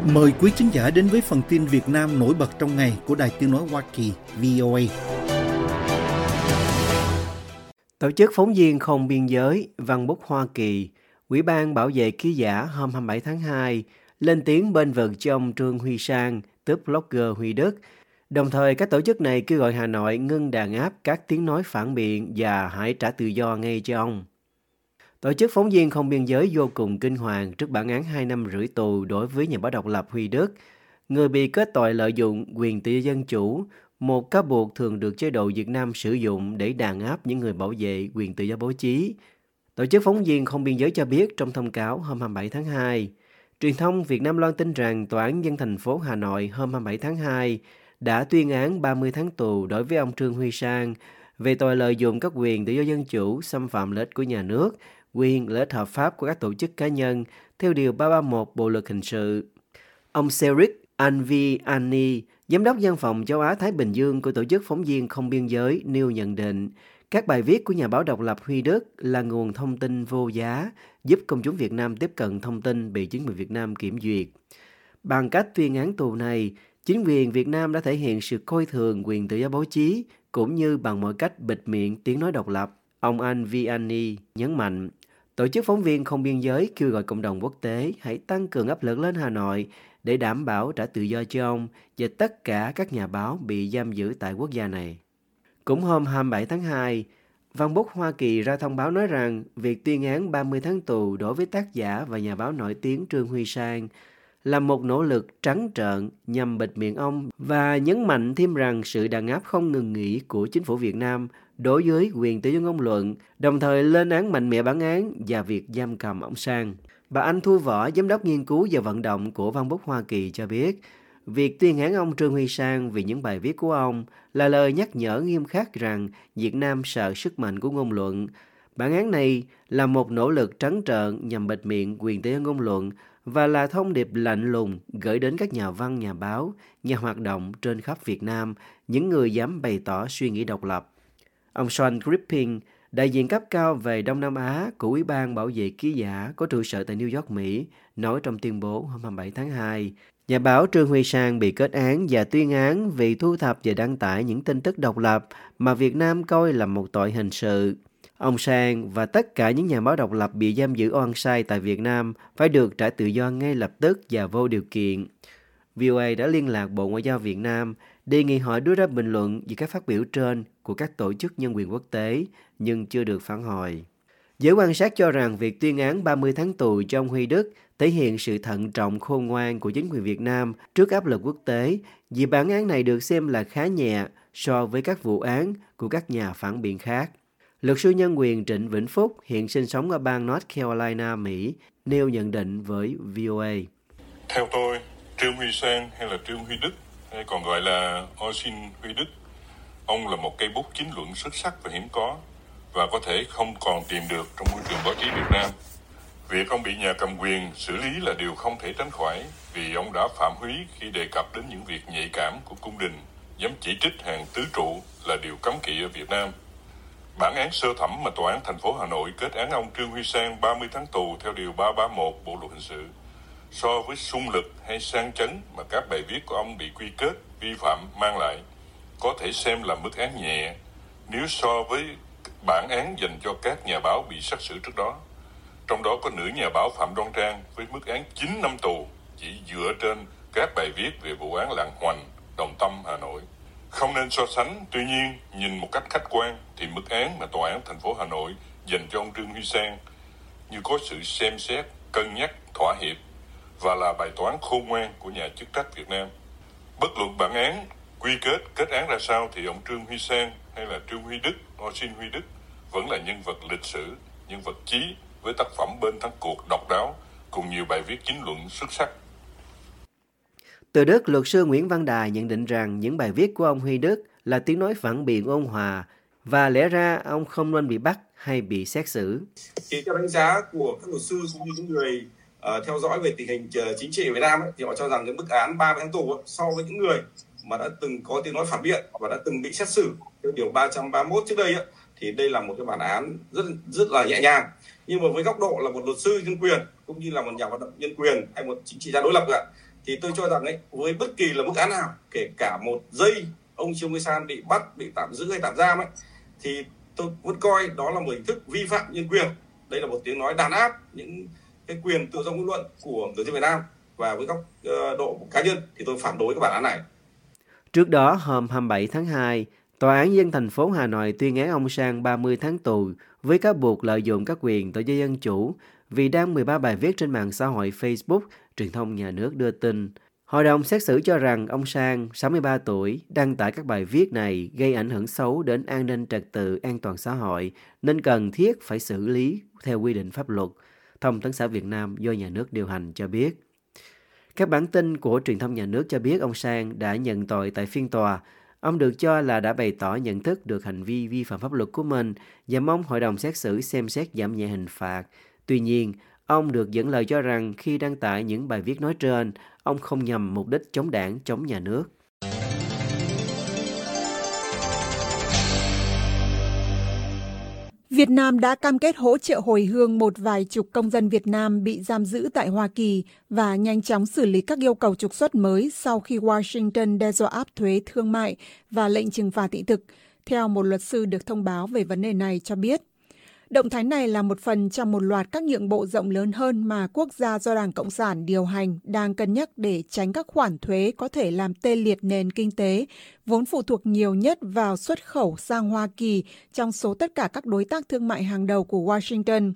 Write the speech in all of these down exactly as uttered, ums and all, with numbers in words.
Mời quý khán giả đến với phần tin Việt Nam nổi bật trong ngày của Đài Tiếng nói Hoa Kỳ vê o a. Tổ chức Phóng viên Không Biên giới Văn bút Hoa Kỳ, Ủy ban Bảo vệ Ký giả hôm hai mươi bảy tháng hai lên tiếng bênh vực cho ông Trương Huy Sang, tức blogger Huy Đức. Đồng thời, các tổ chức này kêu gọi Hà Nội ngưng đàn áp các tiếng nói phản biện và hãy trả tự do ngay cho ông. Tổ chức Phóng viên Không Biên giới vô cùng kinh hoàng trước bản án hai năm rưỡi tù đối với nhà báo độc lập Huy Đức, người bị kết tội lợi dụng quyền tự do dân chủ, một cáo buộc thường được chế độ Việt Nam sử dụng để đàn áp những người bảo vệ quyền tự do báo chí. Tổ chức Phóng viên Không Biên giới cho biết trong thông cáo hôm hai mươi bảy tháng hai, truyền thông Việt Nam loan tin rằng Tòa án nhân dân thành phố Hà Nội hôm hai mươi bảy tháng hai đã tuyên án ba mươi tháng tù đối với ông Trương Huy Sang về tội lợi dụng các quyền tự do dân chủ, xâm phạm lợi ích của nhà nước, quyền lợi ích hợp pháp của các tổ chức cá nhân theo điều ba trăm ba mươi mốt Bộ luật hình sự. Ông Seric Anviani, Giám đốc Văn phòng Châu Á-Thái Bình Dương của Tổ chức Phóng viên Không Biên giới, nêu nhận định các bài viết của nhà báo độc lập Huy Đức là nguồn thông tin vô giá, giúp công chúng Việt Nam tiếp cận thông tin bị chính quyền Việt Nam kiểm duyệt. Bằng cách tuyên án tù này, chính quyền Việt Nam đã thể hiện sự coi thường quyền tự do báo chí, cũng như bằng mọi cách bịt miệng tiếng nói độc lập. Ông Anviani nhấn mạnh, Tổ chức Phóng viên Không Biên giới kêu gọi cộng đồng quốc tế hãy tăng cường áp lực lên Hà Nội để đảm bảo trả tự do cho ông và tất cả các nhà báo bị giam giữ tại quốc gia này. Cũng hôm hai mươi bảy tháng hai, Văn bút Hoa Kỳ ra thông báo nói rằng việc tuyên án ba mươi tháng tù đối với tác giả và nhà báo nổi tiếng Trương Huy Sang là một nỗ lực trắng trợn nhằm bịt miệng ông và nhấn mạnh thêm rằng sự đàn áp không ngừng nghỉ của chính phủ Việt Nam đối với quyền tự do ngôn luận, đồng thời lên án mạnh mẽ bản án và việc giam cầm ông Sang. Bà Anh Thu Võ, Giám đốc nghiên cứu và vận động của Văn bút Hoa Kỳ cho biết, việc tuyên án ông Trương Huy Sang vì những bài viết của ông là lời nhắc nhở nghiêm khắc rằng Việt Nam sợ sức mạnh của ngôn luận. Bản án này là một nỗ lực trắng trợn nhằm bịt miệng quyền tự do ngôn luận và là thông điệp lạnh lùng gửi đến các nhà văn, nhà báo, nhà hoạt động trên khắp Việt Nam, những người dám bày tỏ suy nghĩ độc lập. Ông Sean Gripping, đại diện cấp cao về Đông Nam Á của Ủy ban Bảo vệ Ký giả có trụ sở tại New York, Mỹ, nói trong tuyên bố hôm hai mươi bảy tháng hai, nhà báo Trương Huy Sang bị kết án và tuyên án vì thu thập và đăng tải những tin tức độc lập mà Việt Nam coi là một tội hình sự. Ông Sang và tất cả những nhà báo độc lập bị giam giữ oan sai tại Việt Nam phải được trả tự do ngay lập tức và vô điều kiện. vê o a đã liên lạc Bộ Ngoại giao Việt Nam đề nghị họ đưa ra bình luận về các phát biểu trên của các tổ chức nhân quyền quốc tế, nhưng chưa được phản hồi. Giới quan sát cho rằng việc tuyên án ba mươi tháng tù cho ông Huy Đức thể hiện sự thận trọng khôn ngoan của chính quyền Việt Nam trước áp lực quốc tế, vì bản án này được xem là khá nhẹ so với các vụ án của các nhà phản biện khác. Luật sư nhân quyền Trịnh Vĩnh Phúc, hiện sinh sống ở bang North Carolina, Mỹ, nêu nhận định với vê o a. Theo tôi, Trương Huy Sang hay là Trương Huy Đức, hay còn gọi là Oisin Huy Đức, ông là một cây bút chính luận xuất sắc và hiếm có, và có thể không còn tìm được trong môi trường báo chí Việt Nam. Việc ông bị nhà cầm quyền xử lý là điều không thể tránh khỏi, vì ông đã phạm húy khi đề cập đến những việc nhạy cảm của cung đình, dám chỉ trích hàng tứ trụ là điều cấm kỵ ở Việt Nam. Bản án sơ thẩm mà Tòa án thành phố Hà Nội kết án ông Trương Huy Sang ba mươi tháng tù theo điều ba trăm ba mươi mốt Bộ luật hình sự, so với xung lực hay sang chấn mà các bài viết của ông bị quy kết vi phạm mang lại, có thể xem là mức án nhẹ nếu so với bản án dành cho các nhà báo bị xét xử trước đó. Trong đó có nữ nhà báo Phạm Đoan Trang với mức án chín năm tù chỉ dựa trên các bài viết về vụ án Lạng Hoành, Đồng Tâm, Hà Nội. Không nên so sánh, tuy nhiên, nhìn một cách khách quan thì mức án mà Tòa án thành phố Hà Nội dành cho ông Trương Huy Sang như có sự xem xét, cân nhắc, thỏa hiệp và là bài toán khôn ngoan của nhà chức trách Việt Nam. Bất luận bản án quy kết, kết án ra sao thì ông Trương Huy Sang hay là Trương Huy Đức, Oisin Huy Đức vẫn là nhân vật lịch sử, nhân vật chí với tác phẩm Bên thắng cuộc độc đáo cùng nhiều bài viết chính luận xuất sắc. Từ Đức, luật sư Nguyễn Văn Đài nhận định rằng những bài viết của ông Huy Đức là tiếng nói phản biện ôn hòa và lẽ ra ông không nên bị bắt hay bị xét xử. Thì theo đánh giá của các luật sư cũng như những người uh, theo dõi về tình hình uh, chính trị ở Việt Nam ấy, thì họ cho rằng cái mức án ba mươi tháng tù ấy, so với những người mà đã từng có tiếng nói phản biện và đã từng bị xét xử theo điều ba trăm ba mươi mốt trước đây ấy, thì đây là một cái bản án rất rất là nhẹ nhàng. Nhưng mà với góc độ là một luật sư nhân quyền cũng như là một nhà hoạt động nhân quyền hay một chính trị gia đối lập ấy, thì tôi cho rằng ấy, với bất kỳ là mức án nào, kể cả một giây ông Trương Huy San bị bắt, bị tạm giữ hay tạm giam ấy, thì tôi vẫn coi đó là một hình thức vi phạm nhân quyền. Đây là một tiếng nói đàn áp những cái quyền tự do ngôn luận của người dân Việt Nam, và với góc uh, độ cá nhân thì tôi phản đối cái bản án này. Trước đó, hôm hai mươi bảy tháng hai, Tòa án nhân dân thành phố Hà Nội tuyên án ông Sang ba mươi tháng tù với cáo buộc lợi dụng các quyền tự do dân chủ vì đăng mười ba bài viết trên mạng xã hội Facebook, truyền thông nhà nước đưa tin. Hội đồng xét xử cho rằng ông Sang, sáu mươi ba tuổi, đăng tải các bài viết này gây ảnh hưởng xấu đến an ninh trật tự an toàn xã hội nên cần thiết phải xử lý theo quy định pháp luật. Thông tấn xã Việt Nam do nhà nước điều hành cho biết. Các bản tin của truyền thông nhà nước cho biết ông Sang đã nhận tội tại phiên tòa. Ông được cho là đã bày tỏ nhận thức được hành vi vi phạm pháp luật của mình và mong hội đồng xét xử xem xét giảm nhẹ hình phạt. Tuy nhiên, ông được dẫn lời cho rằng khi đăng tải những bài viết nói trên, ông không nhằm mục đích chống đảng, chống nhà nước. Việt Nam đã cam kết hỗ trợ hồi hương một vài chục công dân Việt Nam bị giam giữ tại Hoa Kỳ và nhanh chóng xử lý các yêu cầu trục xuất mới sau khi Washington đe dọa áp thuế thương mại và lệnh trừng phạt thị thực, theo một luật sư được thông báo về vấn đề này cho biết. Động thái này là một phần trong một loạt các nhượng bộ rộng lớn hơn mà quốc gia do Đảng Cộng sản điều hành đang cân nhắc để tránh các khoản thuế có thể làm tê liệt nền kinh tế, vốn phụ thuộc nhiều nhất vào xuất khẩu sang Hoa Kỳ trong số tất cả các đối tác thương mại hàng đầu của Washington.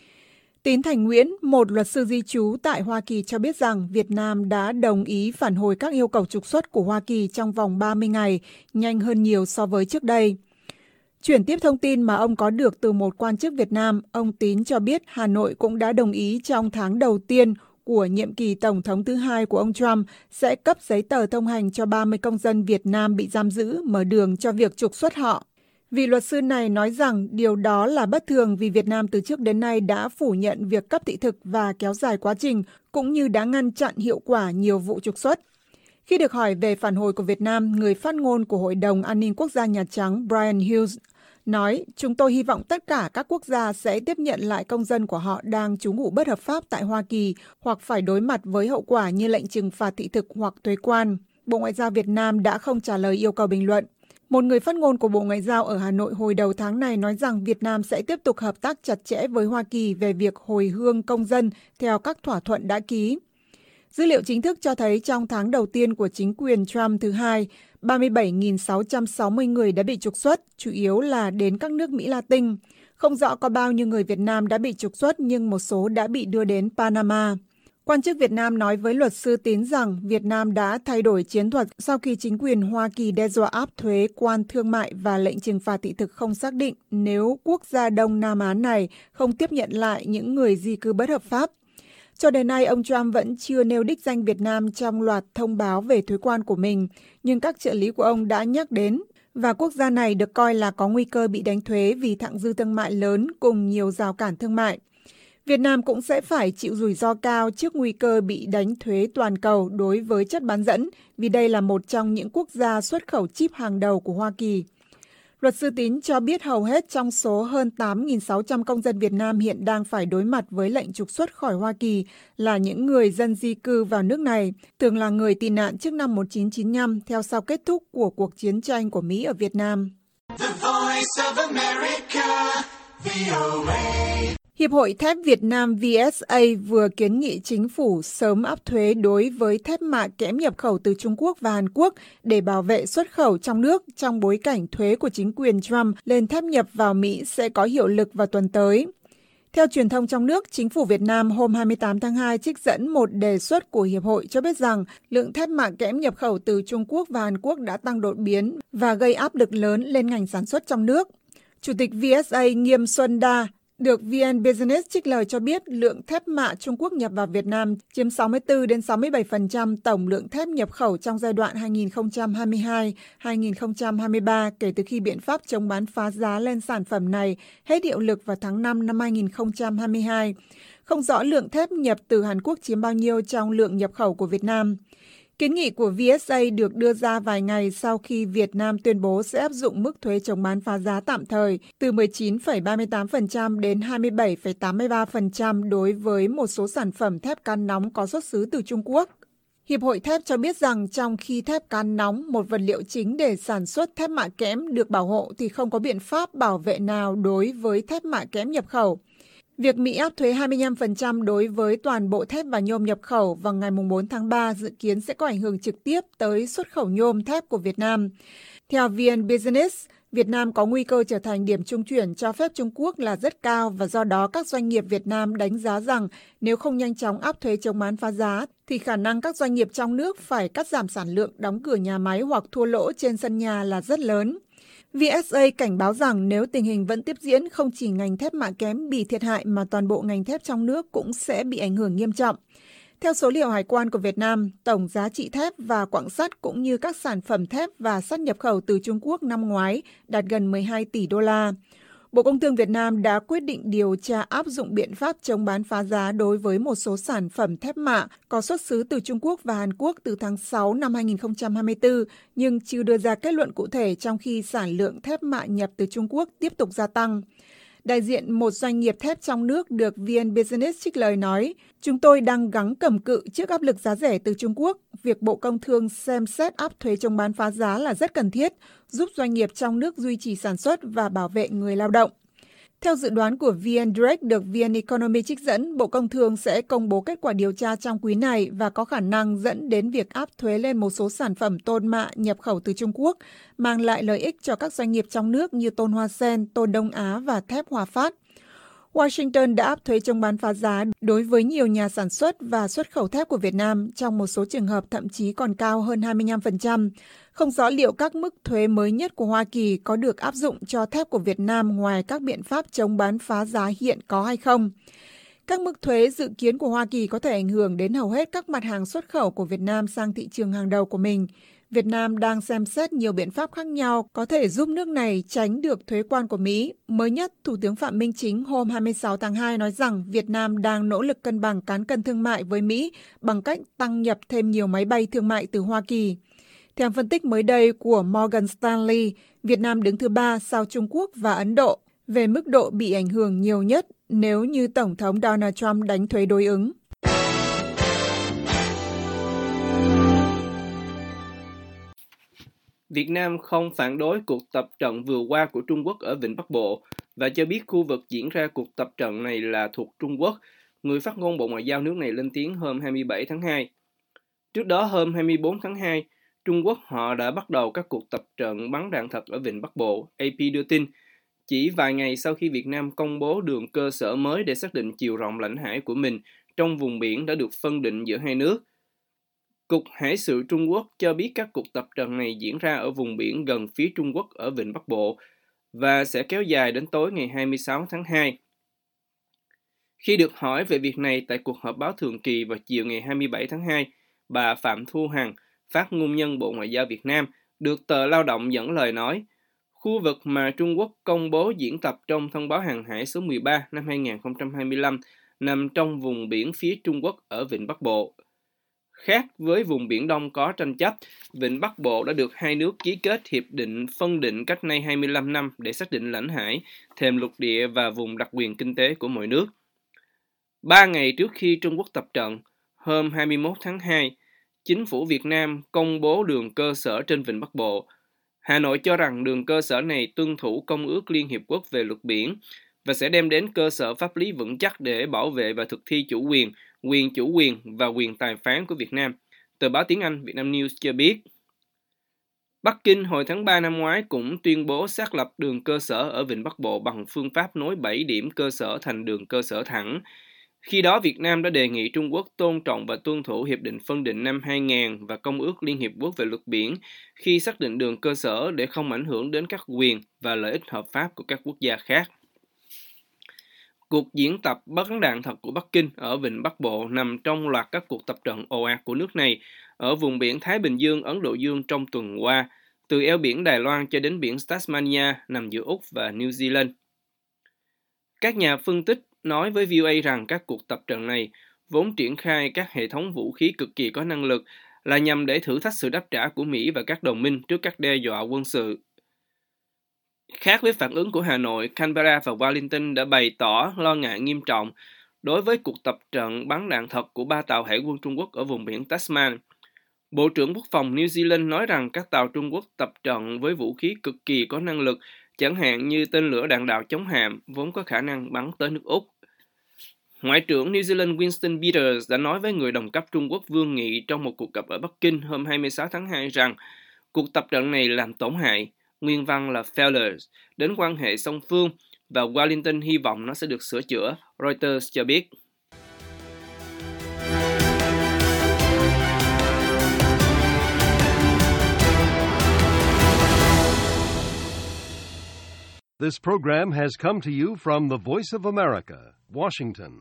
Tín Thành Nguyễn, một luật sư di trú tại Hoa Kỳ cho biết rằng Việt Nam đã đồng ý phản hồi các yêu cầu trục xuất của Hoa Kỳ trong vòng ba mươi ngày, nhanh hơn nhiều so với trước đây. Chuyển tiếp thông tin mà ông có được từ một quan chức Việt Nam, ông Tín cho biết Hà Nội cũng đã đồng ý trong tháng đầu tiên của nhiệm kỳ Tổng thống thứ hai của ông Trump sẽ cấp giấy tờ thông hành cho ba mươi công dân Việt Nam bị giam giữ, mở đường cho việc trục xuất họ. Vị luật sư này nói rằng điều đó là bất thường vì Việt Nam từ trước đến nay đã phủ nhận việc cấp thị thực và kéo dài quá trình, cũng như đã ngăn chặn hiệu quả nhiều vụ trục xuất. Khi được hỏi về phản hồi của Việt Nam, người phát ngôn của Hội đồng An ninh Quốc gia Nhà Trắng Brian Hughes nói, chúng tôi hy vọng tất cả các quốc gia sẽ tiếp nhận lại công dân của họ đang trú ngụ bất hợp pháp tại Hoa Kỳ hoặc phải đối mặt với hậu quả như lệnh trừng phạt thị thực hoặc thuế quan. Bộ Ngoại giao Việt Nam đã không trả lời yêu cầu bình luận. Một người phát ngôn của Bộ Ngoại giao ở Hà Nội hồi đầu tháng này nói rằng Việt Nam sẽ tiếp tục hợp tác chặt chẽ với Hoa Kỳ về việc hồi hương công dân theo các thỏa thuận đã ký. Dữ liệu chính thức cho thấy trong tháng đầu tiên của chính quyền Trump thứ hai, ba mươi bảy nghìn sáu trăm sáu mươi người đã bị trục xuất, chủ yếu là đến các nước Mỹ Latin. Không rõ có bao nhiêu người Việt Nam đã bị trục xuất nhưng một số đã bị đưa đến Panama. Quan chức Việt Nam nói với luật sư Tín rằng Việt Nam đã thay đổi chiến thuật sau khi chính quyền Hoa Kỳ đe dọa áp thuế quan thương mại và lệnh trừng phạt thị thực không xác định nếu quốc gia Đông Nam Á này không tiếp nhận lại những người di cư bất hợp pháp. Cho đến nay, ông Trump vẫn chưa nêu đích danh Việt Nam trong loạt thông báo về thuế quan của mình, nhưng các trợ lý của ông đã nhắc đến, và quốc gia này được coi là có nguy cơ bị đánh thuế vì thặng dư thương mại lớn cùng nhiều rào cản thương mại. Việt Nam cũng sẽ phải chịu rủi ro cao trước nguy cơ bị đánh thuế toàn cầu đối với chất bán dẫn, vì đây là một trong những quốc gia xuất khẩu chip hàng đầu của Hoa Kỳ. Luật sư Tín cho biết hầu hết trong số hơn tám nghìn sáu trăm công dân Việt Nam hiện đang phải đối mặt với lệnh trục xuất khỏi Hoa Kỳ là những người dân di cư vào nước này, thường là người tị nạn trước năm một nghìn chín trăm chín mươi lăm theo sau kết thúc của cuộc chiến tranh của Mỹ ở Việt Nam. The Voice of America, vê o a. Hiệp hội Thép Việt Nam vê ét a vừa kiến nghị chính phủ sớm áp thuế đối với thép mạ kẽm nhập khẩu từ Trung Quốc và Hàn Quốc để bảo vệ xuất khẩu trong nước trong bối cảnh thuế của chính quyền Trump lên thép nhập vào Mỹ sẽ có hiệu lực vào tuần tới. Theo truyền thông trong nước, chính phủ Việt Nam hôm hai mươi tám tháng hai trích dẫn một đề xuất của Hiệp hội cho biết rằng lượng thép mạ kẽm nhập khẩu từ Trung Quốc và Hàn Quốc đã tăng đột biến và gây áp lực lớn lên ngành sản xuất trong nước. Chủ tịch vê ét a Nghiêm Xuân Đa được vê en Business trích lời cho biết lượng thép mạ Trung Quốc nhập vào Việt Nam chiếm sáu mươi tư đến sáu mươi bảy phần trăm tổng lượng thép nhập khẩu trong giai đoạn hai nghìn không trăm hai mươi hai đến hai nghìn không trăm hai mươi ba kể từ khi biện pháp chống bán phá giá lên sản phẩm này hết hiệu lực vào tháng năm năm hai nghìn không trăm hai mươi hai. Không rõ lượng thép nhập từ Hàn Quốc chiếm bao nhiêu trong lượng nhập khẩu của Việt Nam. Kiến nghị của vê ét a được đưa ra vài ngày sau khi Việt Nam tuyên bố sẽ áp dụng mức thuế chống bán phá giá tạm thời từ mười chín phẩy ba mươi tám phần trăm đến hai mươi bảy phẩy tám mươi ba phần trăm đối với một số sản phẩm thép can nóng có xuất xứ từ Trung Quốc. Hiệp hội thép cho biết rằng trong khi thép cán nóng, một vật liệu chính để sản xuất thép mạ kẽm được bảo hộ thì không có biện pháp bảo vệ nào đối với thép mạ kẽm nhập khẩu. Việc Mỹ áp thuế hai mươi lăm phần trăm đối với toàn bộ thép và nhôm nhập khẩu vào ngày bốn tháng ba dự kiến sẽ có ảnh hưởng trực tiếp tới xuất khẩu nhôm thép của Việt Nam. Theo vê en Business, Việt Nam có nguy cơ trở thành điểm trung chuyển cho phép Trung Quốc là rất cao và do đó các doanh nghiệp Việt Nam đánh giá rằng nếu không nhanh chóng áp thuế chống bán phá giá thì khả năng các doanh nghiệp trong nước phải cắt giảm sản lượng, đóng cửa nhà máy hoặc thua lỗ trên sân nhà là rất lớn. vê ét a cảnh báo rằng nếu tình hình vẫn tiếp diễn, không chỉ ngành thép mạ kém bị thiệt hại mà toàn bộ ngành thép trong nước cũng sẽ bị ảnh hưởng nghiêm trọng. Theo số liệu hải quan của Việt Nam, tổng giá trị thép và quặng sắt cũng như các sản phẩm thép và sắt nhập khẩu từ Trung Quốc năm ngoái đạt gần mười hai tỷ đô la. Bộ Công Thương Việt Nam đã quyết định điều tra áp dụng biện pháp chống bán phá giá đối với một số sản phẩm thép mạ có xuất xứ từ Trung Quốc và Hàn Quốc từ tháng sáu năm hai nghìn không trăm hai mươi tư, nhưng chưa đưa ra kết luận cụ thể trong khi sản lượng thép mạ nhập từ Trung Quốc tiếp tục gia tăng. Đại diện một doanh nghiệp thép trong nước được vê en Business trích lời nói, chúng tôi đang gắng cầm cự trước áp lực giá rẻ từ Trung Quốc. Việc Bộ Công Thương xem xét áp thuế chống bán phá giá là rất cần thiết, giúp doanh nghiệp trong nước duy trì sản xuất và bảo vệ người lao động. Theo dự đoán của vê en Direct được vê en Economy trích dẫn, Bộ Công Thương sẽ công bố kết quả điều tra trong quý này và có khả năng dẫn đến việc áp thuế lên một số sản phẩm tôn mạ nhập khẩu từ Trung Quốc, mang lại lợi ích cho các doanh nghiệp trong nước như tôn Hoa Sen, tôn Đông Á và thép Hòa Phát. Washington đã áp thuế chống bán phá giá đối với nhiều nhà sản xuất và xuất khẩu thép của Việt Nam, trong một số trường hợp thậm chí còn cao hơn hai mươi lăm phần trăm. Không rõ liệu các mức thuế mới nhất của Hoa Kỳ có được áp dụng cho thép của Việt Nam ngoài các biện pháp chống bán phá giá hiện có hay không. Các mức thuế dự kiến của Hoa Kỳ có thể ảnh hưởng đến hầu hết các mặt hàng xuất khẩu của Việt Nam sang thị trường hàng đầu của mình. Việt Nam đang xem xét nhiều biện pháp khác nhau có thể giúp nước này tránh được thuế quan của Mỹ. Mới nhất, Thủ tướng Phạm Minh Chính hôm hai mươi sáu tháng hai nói rằng Việt Nam đang nỗ lực cân bằng cán cân thương mại với Mỹ bằng cách tăng nhập thêm nhiều máy bay thương mại từ Hoa Kỳ. Theo phân tích mới đây của Morgan Stanley, Việt Nam đứng thứ ba sau Trung Quốc và Ấn Độ về mức độ bị ảnh hưởng nhiều nhất nếu như Tổng thống Donald Trump đánh thuế đối ứng. Việt Nam không phản đối cuộc tập trận vừa qua của Trung Quốc ở Vịnh Bắc Bộ và cho biết khu vực diễn ra cuộc tập trận này là thuộc Trung Quốc. Người phát ngôn Bộ Ngoại giao nước này lên tiếng hôm hai mươi bảy tháng hai. Trước đó hôm hai mươi bốn tháng hai, Trung Quốc họ đã bắt đầu các cuộc tập trận bắn đạn thật ở Vịnh Bắc Bộ, a pê đưa tin, chỉ vài ngày sau khi Việt Nam công bố đường cơ sở mới để xác định chiều rộng lãnh hải của mình trong vùng biển đã được phân định giữa hai nước. Cục Hải sự Trung Quốc cho biết các cuộc tập trận này diễn ra ở vùng biển gần phía Trung Quốc ở Vịnh Bắc Bộ và sẽ kéo dài đến tối ngày hai mươi sáu tháng hai. Khi được hỏi về việc này tại cuộc họp báo thường kỳ vào chiều ngày hai mươi bảy tháng hai, bà Phạm Thu Hằng, phát ngôn nhân Bộ Ngoại giao Việt Nam, được tờ Lao động dẫn lời nói, khu vực mà Trung Quốc công bố diễn tập trong thông báo hàng hải số mười ba năm hai nghìn không trăm hai mươi lăm nằm trong vùng biển phía Trung Quốc ở Vịnh Bắc Bộ. Khác với vùng Biển Đông có tranh chấp, Vịnh Bắc Bộ đã được hai nước ký kết hiệp định phân định cách nay hai mươi lăm năm để xác định lãnh hải, thềm lục địa và vùng đặc quyền kinh tế của mỗi nước. Ba ngày trước khi Trung Quốc tập trận, hôm hai mươi mốt tháng hai, Chính phủ Việt Nam công bố đường cơ sở trên Vịnh Bắc Bộ. Hà Nội cho rằng đường cơ sở này tuân thủ Công ước Liên Hiệp Quốc về luật biển và sẽ đem đến cơ sở pháp lý vững chắc để bảo vệ và thực thi chủ quyền, quyền chủ quyền và quyền tài phán của Việt Nam. Tờ báo tiếng Anh Vietnam News cho biết. Bắc Kinh hồi tháng ba năm ngoái cũng tuyên bố xác lập đường cơ sở ở Vịnh Bắc Bộ bằng phương pháp nối bảy điểm cơ sở thành đường cơ sở thẳng. Khi đó, Việt Nam đã đề nghị Trung Quốc tôn trọng và tuân thủ Hiệp định phân định năm hai nghìn và Công ước Liên Hiệp Quốc về luật biển khi xác định đường cơ sở để không ảnh hưởng đến các quyền và lợi ích hợp pháp của các quốc gia khác. Cuộc diễn tập bắn đạn thật của Bắc Kinh ở Vịnh Bắc Bộ nằm trong loạt các cuộc tập trận ồ ạt của nước này ở vùng biển Thái Bình Dương, Ấn Độ Dương trong tuần qua, từ eo biển Đài Loan cho đến biển Tasmania nằm giữa Úc và New Zealand. Các nhà phân tích nói với vê o a rằng các cuộc tập trận này vốn triển khai các hệ thống vũ khí cực kỳ có năng lực là nhằm để thử thách sự đáp trả của Mỹ và các đồng minh trước các đe dọa quân sự. Khác với phản ứng của Hà Nội, Canberra và Wellington đã bày tỏ lo ngại nghiêm trọng đối với cuộc tập trận bắn đạn thật của ba tàu hải quân Trung Quốc ở vùng biển Tasman. Bộ trưởng Quốc phòng New Zealand nói rằng các tàu Trung Quốc tập trận với vũ khí cực kỳ có năng lực, chẳng hạn như tên lửa đạn đạo chống hạm, vốn có khả năng bắn tới nước Úc. Ngoại trưởng New Zealand Winston Peters đã nói với người đồng cấp Trung Quốc Vương Nghị trong một cuộc gặp ở Bắc Kinh hôm hai mươi sáu tháng hai rằng cuộc tập trận này làm tổn hại, nguyên văn là failures, đến quan hệ song phương và Wellington hy vọng nó sẽ được sửa chữa, Reuters cho biết. This program has come to you from the Voice of America, Washington.